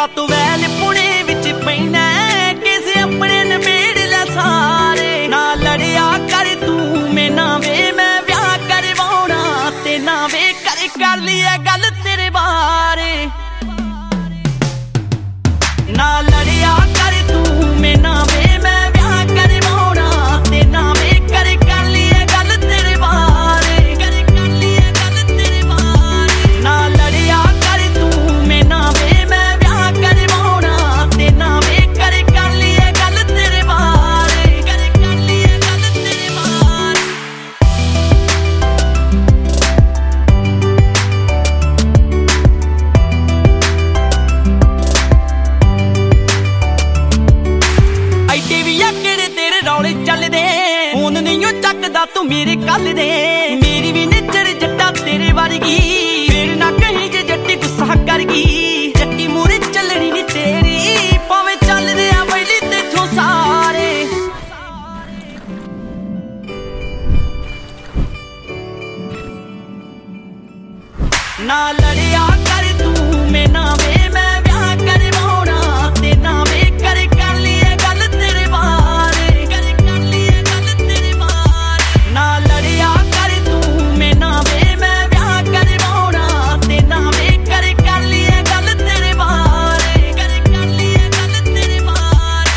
का तू वैल पुणे विच पैना किसे अपने नबेड़ ले सारे ना लड़िया कर तू मैं ना वे मैं ब्याह करवाउणा ते ना वे कर लिया गल तेरे बारे ना लड़िया कर तू मैं ना वे मैं ब्याह करवाउणा ते ना वे कर लिया गल तेरे बारे कर लिया गल तेरे बारे ना लड़िया कर तू मैं ना वे मैं ब्याह करवाउणा ते ना वे कर लिया गल तेरे बारे कर लिया गल तेरे बारे ऐडे भी आकड़े तेरे रौले चलदे फोन नहीं चकदा तू मेरे कल दे मेरी भी नजर जट्टा तेरे वर्गी फिर ना कहीं जे जट्टी गुस्सा कर गई जट्टी मूरे चलनी नी तेरी भावें चलदे आ बैली तेथों सारे ना लड़िया कर तू मैं ना वे मैं ब्याह करवाउणा ते ना वे कर लिया गल तेरे बारे कर लिया गल तेरे बारे ना लड़िया कर तू मैं ना वे मैं ब्याह करवाउणा ते ना वे कर लिया गल तेरे बारे कर लिया गल तेरे बारे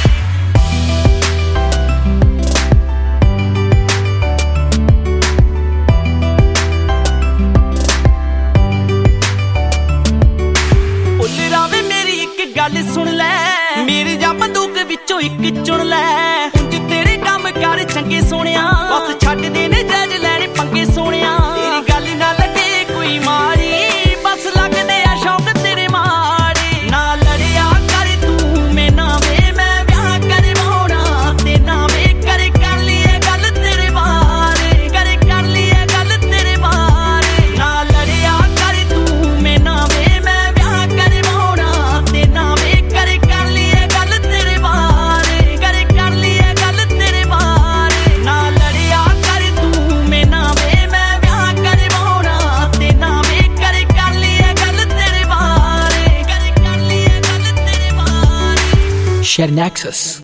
भुल्ल वे मेरी एक गल सुन लै मेरी जा बंदूक विचों एक चुन लै उंज तेरे काम कर चंगे सोहणिया बस छड्ड दे ने जायज लैणे पंगे सोहणिया तेरी गल ना लगे कोई मारी बस लगदे आ शौक तेरे मारे ना लड़िया कर तू मैं ना वे मैं ब्याह करवाउणा ते ना वे कर लिया गल तेरे बारे कर लिया गल तेरे बारे ना लड़िया कर तू मैं ना वे मैं ब्याह करवाउणा ते ना वे कर लिया गल तेरे बारे कर लिया गल तेरे बारे ना लड़िया कर तू मैं ना वे मैं ब्याह करवाउणा ते ना वे कर लिया गल तेरे बारे कर लिया गल तेरे बारे Share Nexus.